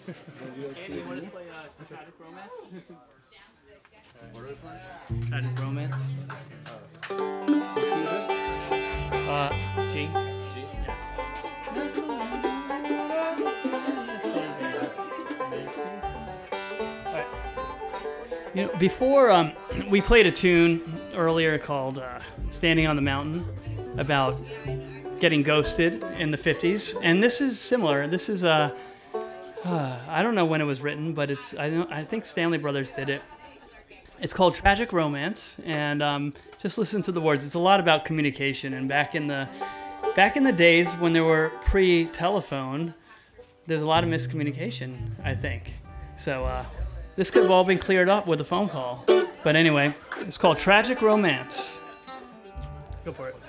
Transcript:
Andy, you want to play Tragic Romance? What are we playing? Tragic Romance. What key is it? G. G? You know, before we played a tune earlier called "Standing on the Mountain" about getting ghosted in the 50s, and this is similar. This is I don't know when it was written, but I think Stanley Brothers did it. It's called Tragic Romance, and just listen to the words. It's a lot about communication, and back in the days when there were pre-telephone, there's a lot of miscommunication, I think. So this could have all been cleared up with a phone call. But anyway, it's called Tragic Romance. Go for it.